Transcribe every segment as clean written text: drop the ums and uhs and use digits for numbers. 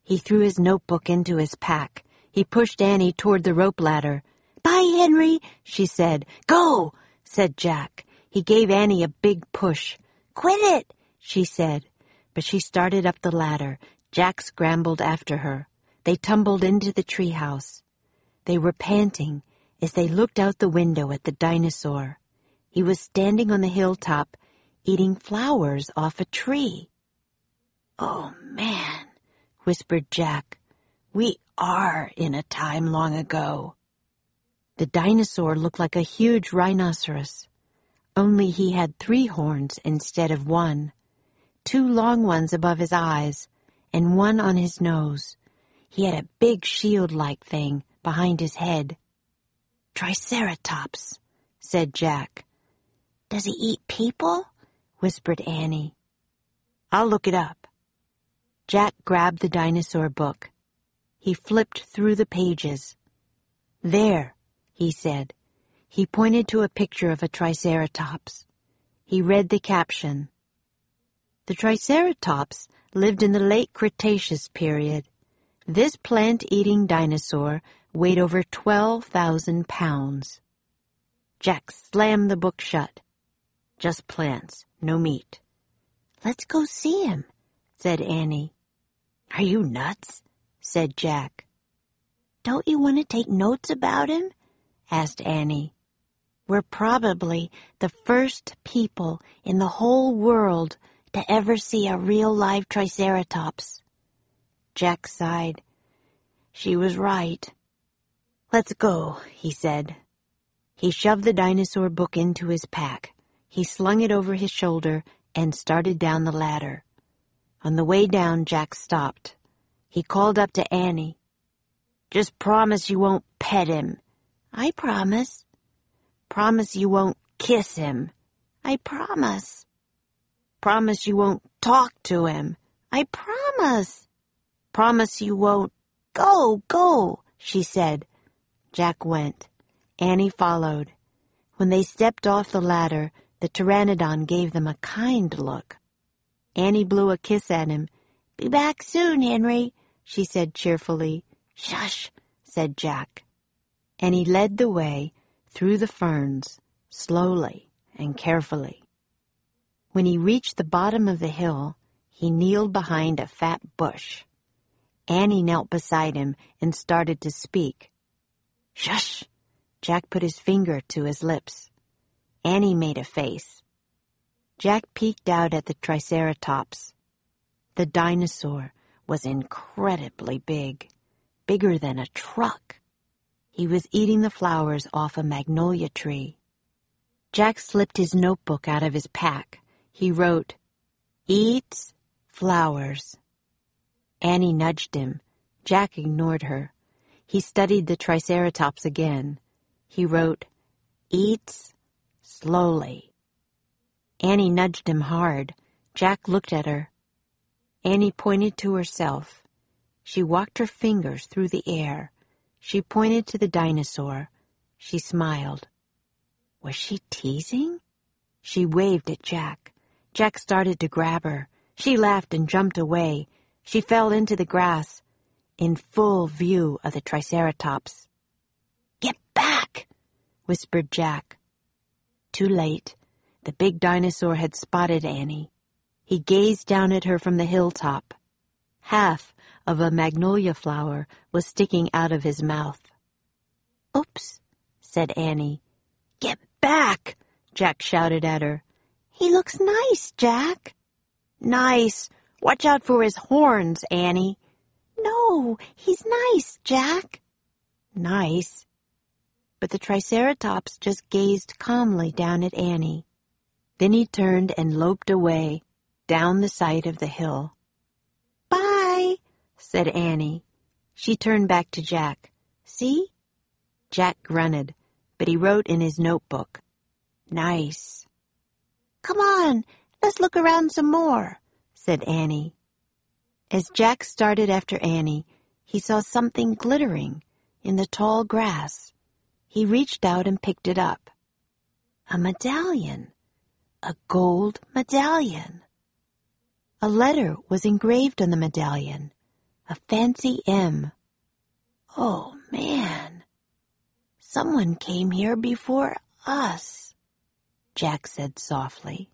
He threw his notebook into his pack. He pushed Annie toward the rope ladder. "Bye, Henry," she said. "Go," said Jack. He gave Annie a big push. "Quit it," she said. But she started up the ladder. Jack scrambled after her. They tumbled into the treehouse. They were panting as they looked out the window at the dinosaur. He was standing on the hilltop, eating flowers off a tree. "Oh, man," whispered Jack. "We are in a time long ago." The dinosaur looked like a huge rhinoceros, only he had 3 horns instead of 1, 2 long ones above his eyes, and 1 on his nose. He had a big shield-like thing behind his head. "Triceratops," said Jack. "Does he eat people?" whispered Annie. "I'll look it up." Jack grabbed the dinosaur book. He flipped through the pages. "There," he said. He pointed to a picture of a Triceratops. He read the caption. "The Triceratops lived in the late Cretaceous period. This plant-eating dinosaur weighed over 12,000 pounds. Jack slammed the book shut. "Just plants, no meat." "Let's go see him," said Annie. "Are you nuts?" said Jack. "Don't you want to take notes about him?" asked Annie. "We're probably the first people in the whole world to ever see a real live Triceratops." Jack sighed. She was right. "Let's go," he said. He shoved the dinosaur book into his pack. He slung it over his shoulder and started down the ladder. On the way down, Jack stopped. He called up to Annie. "Just promise you won't pet him." "I promise." "Promise you won't kiss him." "I promise." "Promise you won't talk to him." "I promise." "Promise you won't—" Go, she said. Jack went. Annie followed. When they stepped off the ladder, the pteranodon gave them a kind look. Annie blew a kiss at him. "Be back soon, Henry," she said cheerfully. "Shush," said Jack. And he led the way through the ferns, slowly and carefully. When he reached the bottom of the hill, he kneeled behind a fat bush. Annie knelt beside him and started to speak. "Shush!" Jack put his finger to his lips. Annie made a face. Jack peeked out at the Triceratops. The dinosaur was incredibly big, bigger than a truck. He was eating the flowers off a magnolia tree. Jack slipped his notebook out of his pack. He wrote, "Eats flowers." Annie nudged him. Jack ignored her. He studied the Triceratops again. He wrote, "Eats slowly." Annie nudged him hard. Jack looked at her. Annie pointed to herself. She walked her fingers through the air. She pointed to the dinosaur. She smiled. Was she teasing? She waved at Jack. Jack started to grab her. She laughed and jumped away. She fell into the grass, in full view of the Triceratops. "Get back!" whispered Jack. Too late. The big dinosaur had spotted Annie. He gazed down at her from the hilltop. Half of a magnolia flower was sticking out of his mouth. "Oops," said Annie. "Get back!" Jack shouted at her. "He looks nice, Jack." "Nice! Watch out for his horns, Annie." "No, he's nice, Jack." "Nice." But the Triceratops just gazed calmly down at Annie. Then he turned and loped away, down the side of the hill. "Bye," said Annie. She turned back to Jack. "See?" Jack grunted, but he wrote in his notebook, "Nice." "Come on, let's look around some more," said Annie. As Jack started after Annie, he saw something glittering in the tall grass. He reached out and picked it up. A medallion. A gold medallion. A letter was engraved on the medallion. A fancy M. Oh, man. Someone came here before us, Jack said softly.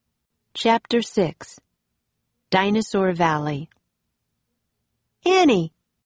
Chapter 6. Dinosaur Valley. Annie,